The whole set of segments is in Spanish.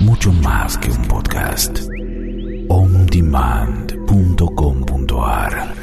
mucho más que un podcast. ondemand.com.ar.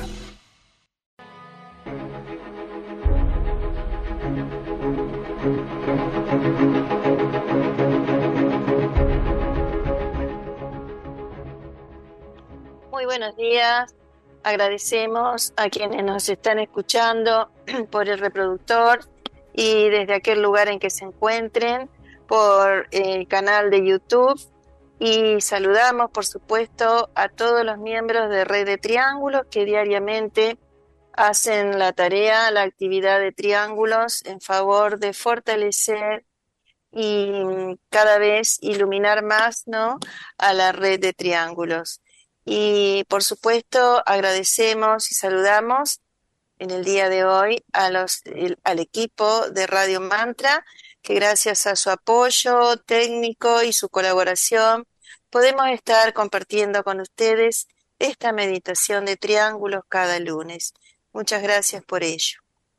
Muy buenos días. Agradecemos a quienes nos están escuchando por el reproductor y desde aquel lugar en que se encuentren por el canal de YouTube, y saludamos por supuesto a todos los miembros de Red de Triángulos que diariamente hacen la tarea, la actividad de Triángulos en favor de fortalecer y cada vez iluminar más, ¿no?, a la Red de Triángulos. Y por supuesto agradecemos y saludamos en el día de hoy al equipo de Radio Mantra, que gracias a su apoyo técnico y su colaboración podemos estar compartiendo con ustedes esta meditación de triángulos cada lunes. Muchas gracias por ello.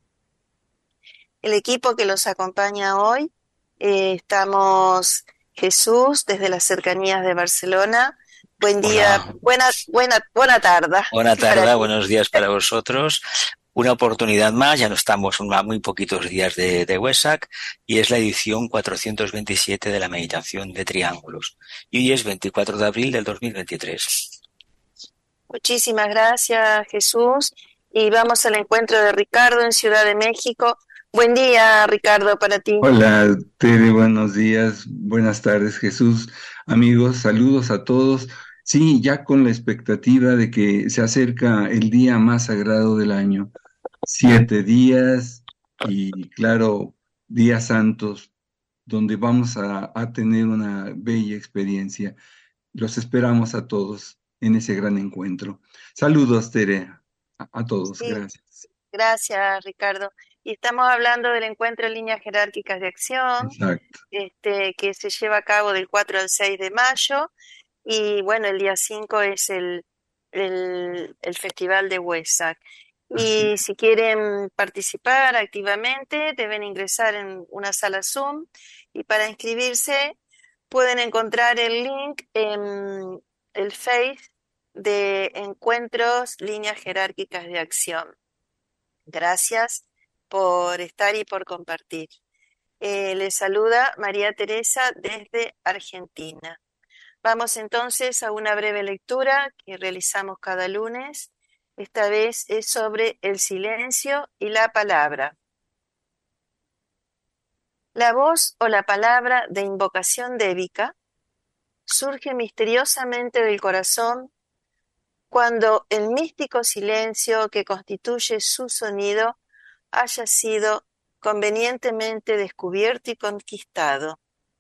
El equipo que los acompaña hoy, estamos Jesús desde las cercanías de Barcelona. Buen día, Hola. buena tarde. Buena Para tarde, ti. buenos días para vosotros. Una oportunidad más, ya no estamos a muy poquitos días de Wesak, y es la edición 427 de la meditación de triángulos. Y hoy es 24 de abril del 2023. Muchísimas gracias, Jesús. Y vamos al encuentro de Ricardo en Ciudad de México. Buen día, Ricardo, para ti. Hola, Tere, buenos días, buenas tardes, Jesús. Amigos, saludos a todos. Sí, ya con la expectativa de que se acerca el día más sagrado del año. 7 días y, claro, días santos, donde vamos a tener una bella experiencia. Los esperamos a todos en ese gran encuentro. Saludos, Tere, a todos, Sí, gracias. gracias, Ricardo. Y estamos hablando del encuentro en líneas jerárquicas de acción, Exacto. que se lleva a cabo del 4 al 6 de mayo. Y bueno, el día 5 es el Festival de Wesak. Así Y si quieren participar activamente, deben ingresar en una sala Zoom, y para inscribirse pueden encontrar el link en el Face de Encuentros Líneas Jerárquicas de Acción. Gracias por estar y por compartir. Les saluda María Teresa desde Argentina. Vamos entonces a una breve lectura que realizamos cada lunes. Esta vez es sobre el silencio y la palabra. La voz o la palabra de invocación débica surge misteriosamente del corazón cuando el místico silencio que constituye su sonido haya sido convenientemente descubierto y conquistado.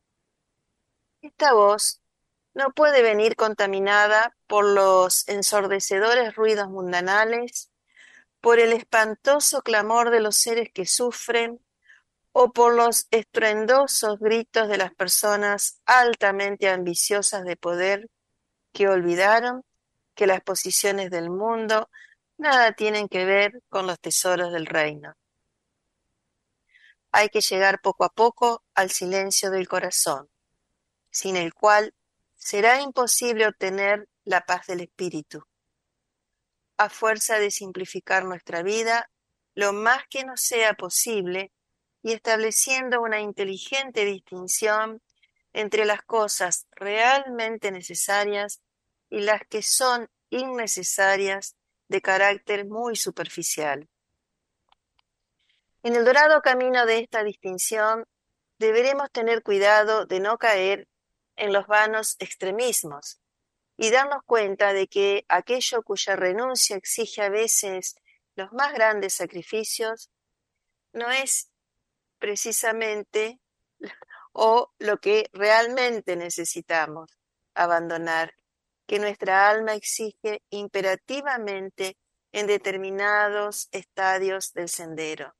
Esta voz no puede venir contaminada por los ensordecedores ruidos mundanales, por el espantoso clamor de los seres que sufren o por los estruendosos gritos de las personas altamente ambiciosas de poder que olvidaron que las posiciones del mundo nada tienen que ver con los tesoros del reino. Hay que llegar poco a poco al silencio del corazón, sin el cual será imposible obtener la paz del espíritu. A fuerza de simplificar nuestra vida lo más que nos sea posible y estableciendo una inteligente distinción entre las cosas realmente necesarias y las que son innecesarias de carácter muy superficial. En el dorado camino de esta distinción deberemos tener cuidado de no caer en los vanos extremismos y darnos cuenta de que aquello cuya renuncia exige a veces los más grandes sacrificios no es precisamente lo que realmente necesitamos abandonar, que nuestra alma exige imperativamente en determinados estadios del sendero.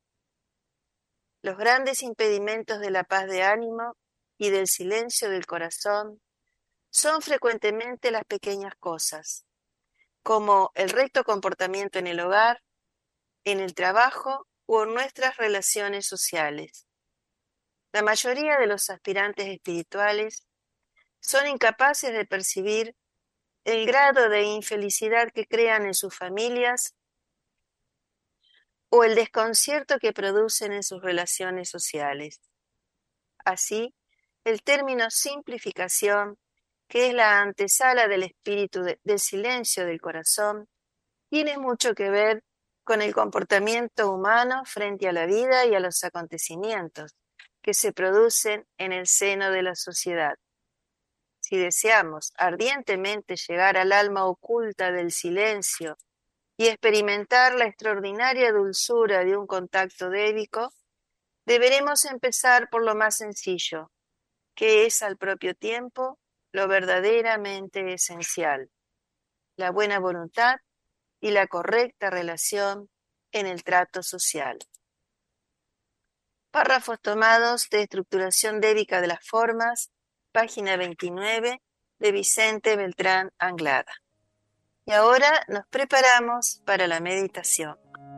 Los grandes impedimentos de la paz de ánimo y del silencio del corazón son frecuentemente las pequeñas cosas, como el recto comportamiento en el hogar, en el trabajo o en nuestras relaciones sociales. La mayoría de los aspirantes espirituales son incapaces de percibir el grado de infelicidad que crean en sus familias o el desconcierto que producen en sus relaciones sociales. Así, el término simplificación, que es la antesala del espíritu del silencio del corazón, tiene mucho que ver con el comportamiento humano frente a la vida y a los acontecimientos que se producen en el seno de la sociedad. Si deseamos ardientemente llegar al alma oculta del silencio y experimentar la extraordinaria dulzura de un contacto débico, deberemos empezar por lo más sencillo, que es al propio tiempo lo verdaderamente esencial: la buena voluntad y la correcta relación en el trato social. Párrafos tomados de Estructuración débica de las formas, página 29, de Vicente Beltrán Anglada. Y ahora nos preparamos para la meditación.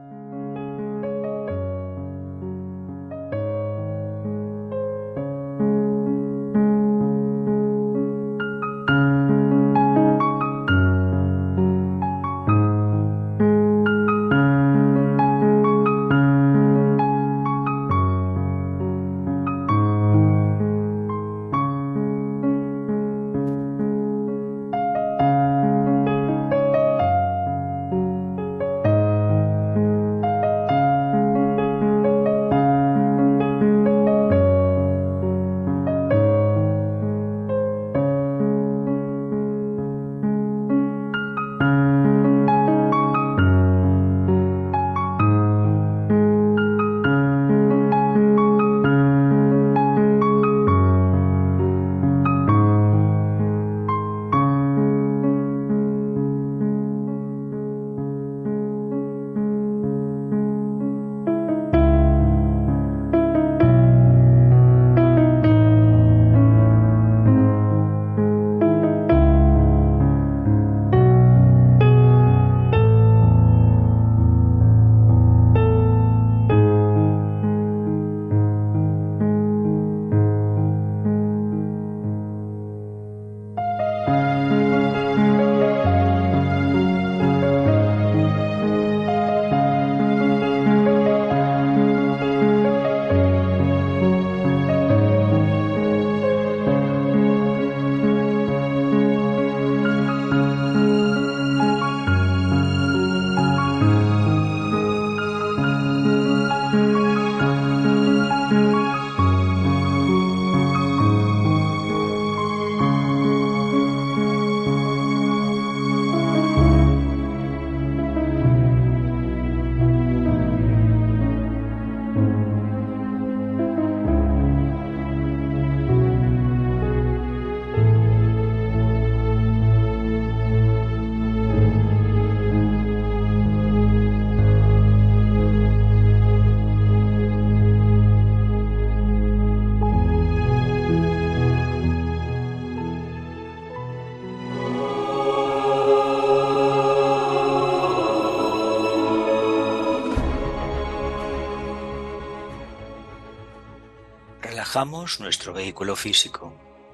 Relajamos nuestro vehículo físico.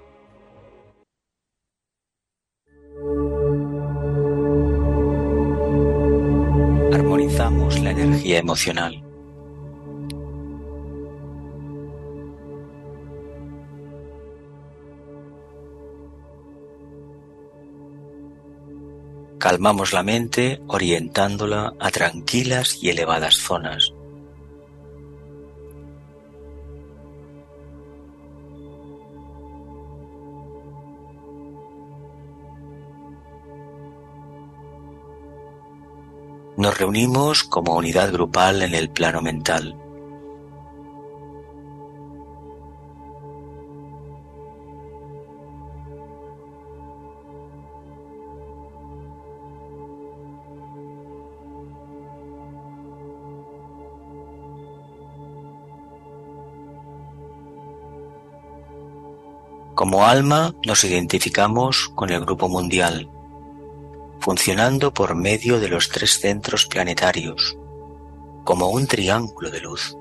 Armonizamos la energía emocional. Calmamos la mente orientándola a tranquilas y elevadas zonas. Nos reunimos como unidad grupal en el plano mental. Como alma nos identificamos con el grupo mundial, funcionando por medio de los 3 centros planetarios, como un triángulo de luz.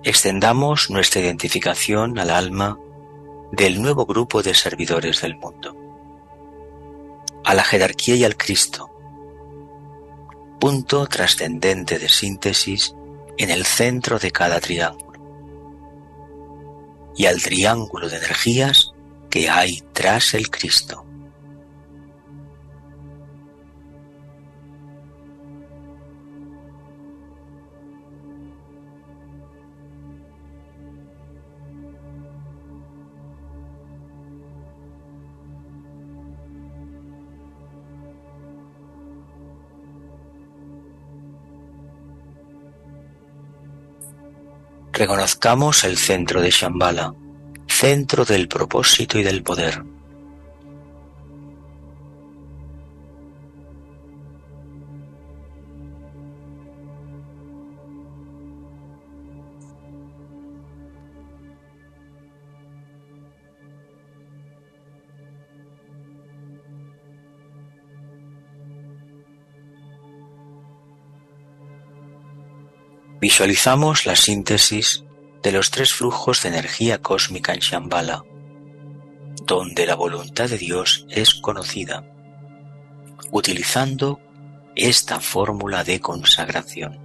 extendamos nuestra identificación al alma del nuevo grupo de servidores del mundo, a la jerarquía y al Cristo, punto trascendente de síntesis en el centro de cada triángulo, y al triángulo de energías que hay tras el Cristo. Reconozcamos el centro de Shambhala, centro del propósito y del poder. Visualizamos la síntesis de los tres flujos de energía cósmica en Shambhala, donde la voluntad de Dios es conocida, utilizando esta fórmula de consagración.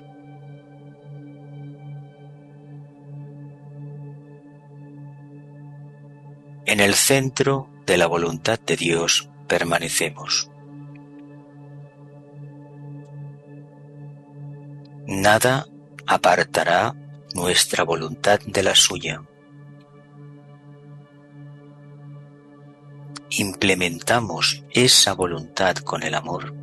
En el centro de la voluntad de Dios permanecemos. Nada apartará nuestra voluntad de la suya. Implementamos esa voluntad con el amor.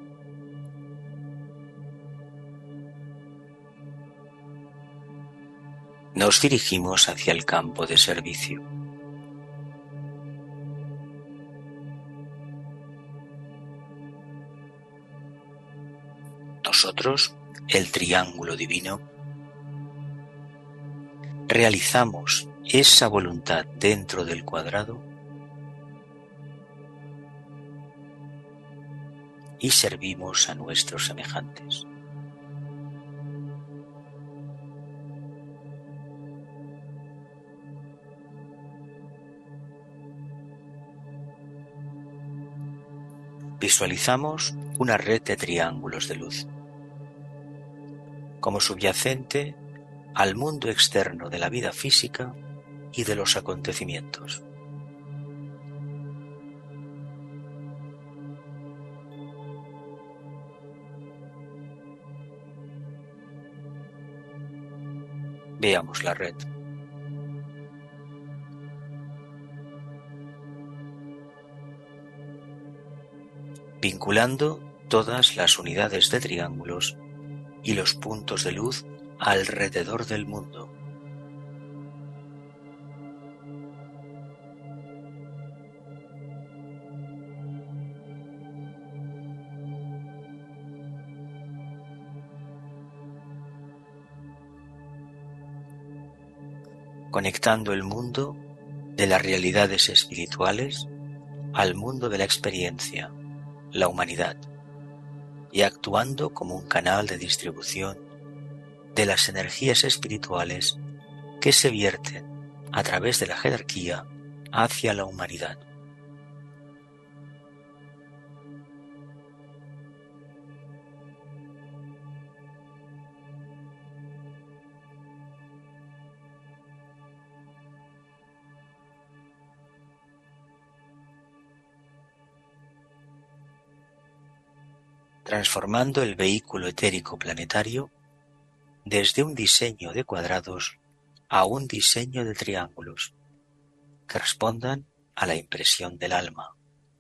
Nos dirigimos hacia el campo de servicio. Nosotros, el triángulo divino, realizamos esa voluntad dentro del cuadrado y servimos a nuestros semejantes. Visualizamos una red de triángulos de luz como subyacente al mundo externo de la vida física y de los acontecimientos. Veamos la red. Vinculando todas las unidades de triángulos y los puntos de luz alrededor del mundo. Conectando el mundo de las realidades espirituales al mundo de la experiencia, la humanidad, y actuando como un canal de distribución de las energías espirituales que se vierten a través de la jerarquía hacia la humanidad. Transformando el vehículo etérico planetario desde un diseño de cuadrados a un diseño de triángulos que respondan a la impresión del alma.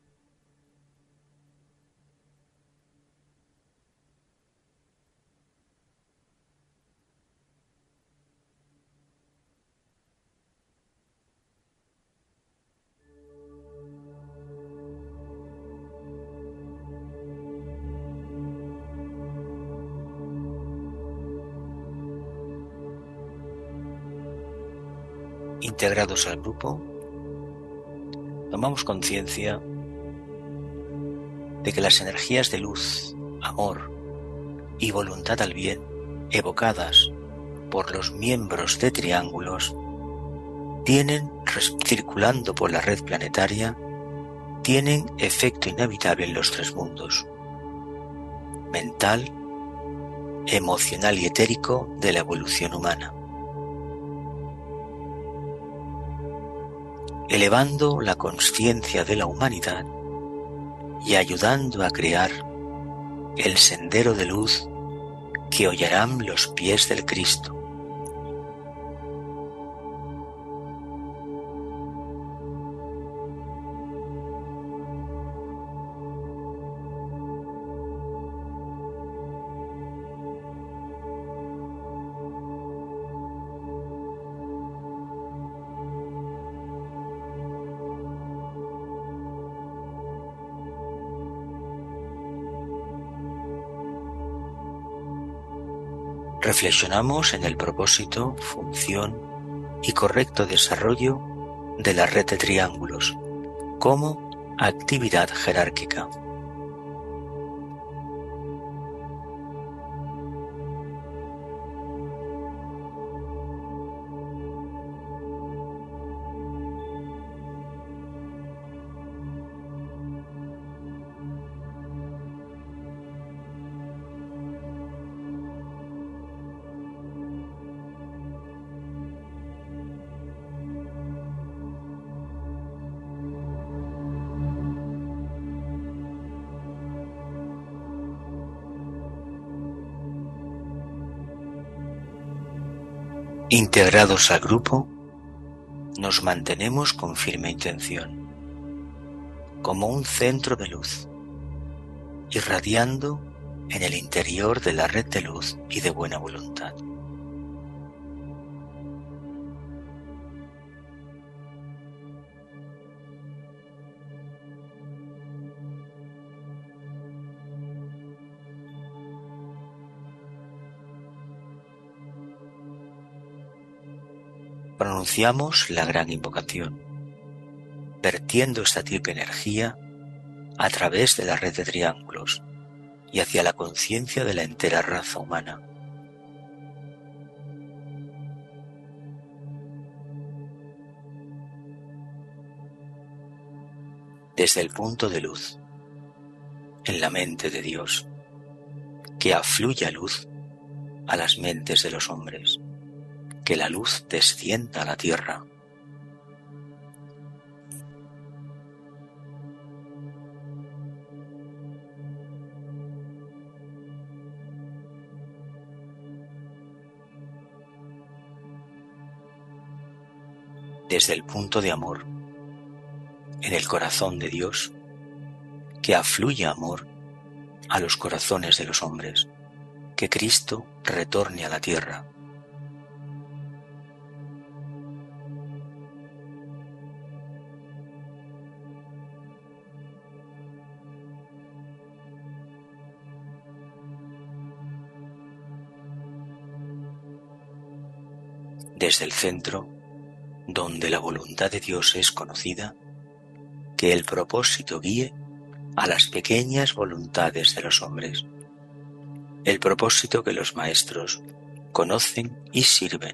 Integrados al grupo, tomamos conciencia de que las energías de luz, amor y voluntad al bien evocadas por los miembros de triángulos tienen, circulando por la red planetaria, tienen efecto inevitable en los tres mundos: mental, emocional y etérico de la evolución humana, elevando la consciencia de la humanidad y ayudando a crear el sendero de luz que hollarán los pies del Cristo. Reflexionamos en el propósito, función y correcto desarrollo de la red de triángulos como actividad jerárquica. Integrados al grupo, nos mantenemos con firme intención, como un centro de luz, irradiando en el interior de la red de luz y de buena voluntad. Pronunciamos la gran invocación, vertiendo esta triple energía a través de la red de triángulos y hacia la conciencia de la entera raza humana. Desde el punto de luz, en la mente de Dios, que afluya luz a las mentes de los hombres, que la luz descienda a la tierra. Desde el punto de amor, en el corazón de Dios, que afluya amor a los corazones de los hombres, que Cristo retorne a la tierra. Desde el centro, donde la voluntad de Dios es conocida, que el propósito guíe a las pequeñas voluntades de los hombres, el propósito que los maestros conocen y sirven.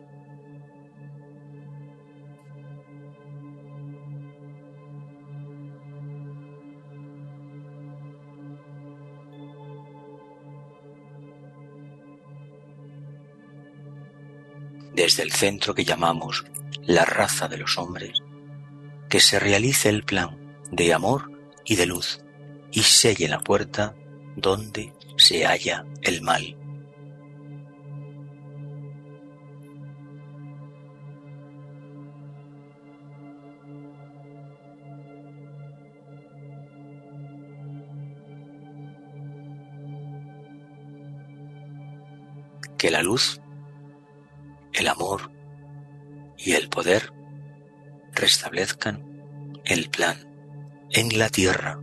Desde el centro que llamamos la raza de los hombres, que se realice el plan de amor y de luz y selle la puerta donde se halla el mal. Que la luz, el amor y el poder restablezcan el plan en la tierra.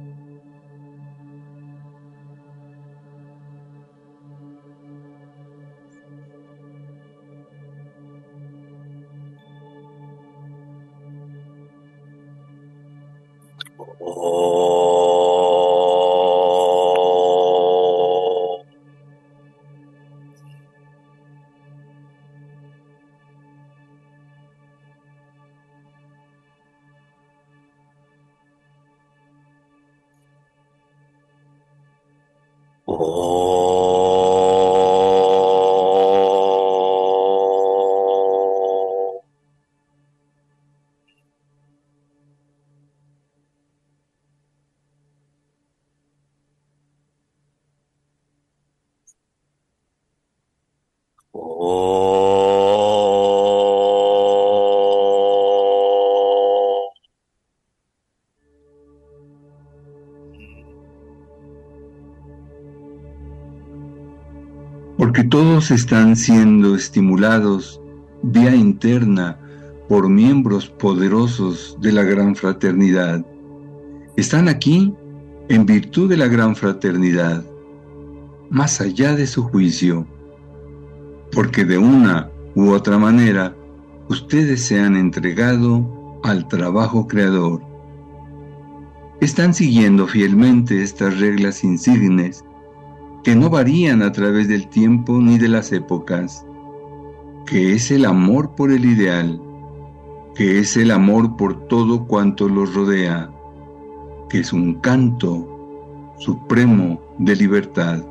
porque todos están siendo estimulados vía interna por miembros poderosos de la Gran Fraternidad. Están aquí en virtud de la Gran Fraternidad, más allá de su juicio, porque de una u otra manera ustedes se han entregado al trabajo creador. Están siguiendo fielmente estas reglas insignes que no varían a través del tiempo ni de las épocas, que es el amor por el ideal, que es el amor por todo cuanto los rodea, que es un canto supremo de libertad.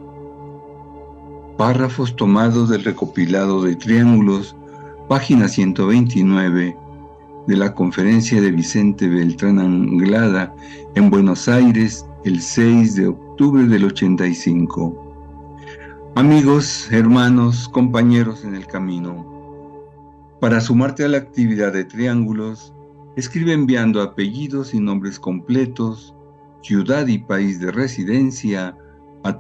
Párrafos tomados del recopilado de Triángulos, página 129, de la conferencia de Vicente Beltrán Anglada en Buenos Aires el 6 de octubre del 85. Amigos, hermanos, compañeros en el camino, para sumarte a la actividad de Triángulos, escribe enviando apellidos y nombres completos, ciudad y país de residencia a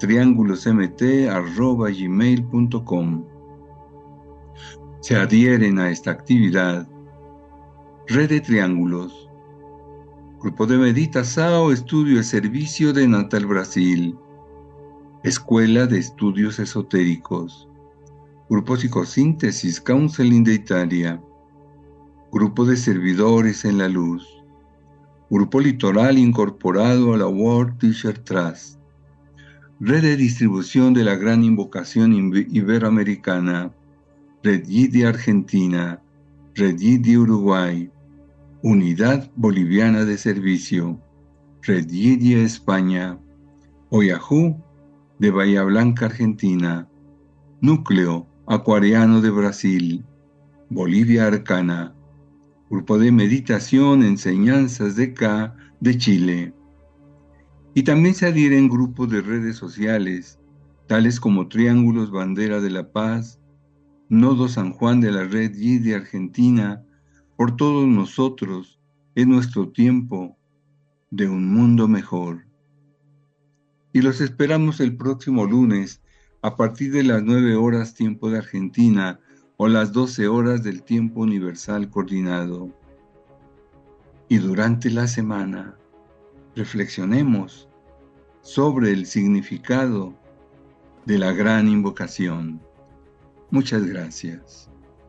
triangulosmt@gmail.com. Se adhieren a esta actividad Red de Triángulos, Grupo de Meditación, Estudio y Servicio de Natal, Brasil, Escuela de Estudios Esotéricos, Grupo Psicosíntesis Counseling de Italia, Grupo de Servidores en la Luz, Grupo Litoral incorporado a la World Teacher Trust, Red de Distribución de la Gran Invocación Iberoamericana, Red Yidi Argentina, Red Yidi Uruguay, Unidad Boliviana de Servicio, Red Yidi España, Oyahu de Bahía Blanca, Argentina, Núcleo Acuariano de Brasil, Bolivia Arcana, Grupo de Meditación Enseñanzas de K de Chile. Y también se adhieren grupos de redes sociales, tales como Triángulos Bandera de la Paz, Nodo San Juan de la Red Yidi Argentina, por todos nosotros, es nuestro tiempo de un mundo mejor. Y los esperamos el próximo lunes, a partir de las 9 horas tiempo de Argentina, o las 12 horas del tiempo universal coordinado. Y durante la semana, reflexionemos sobre el significado de la gran invocación. Muchas gracias.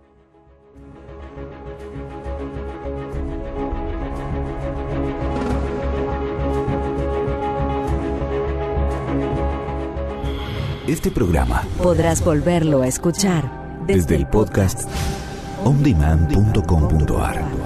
Este programa podrás volverlo a escuchar desde el podcast ondemand.com.ar.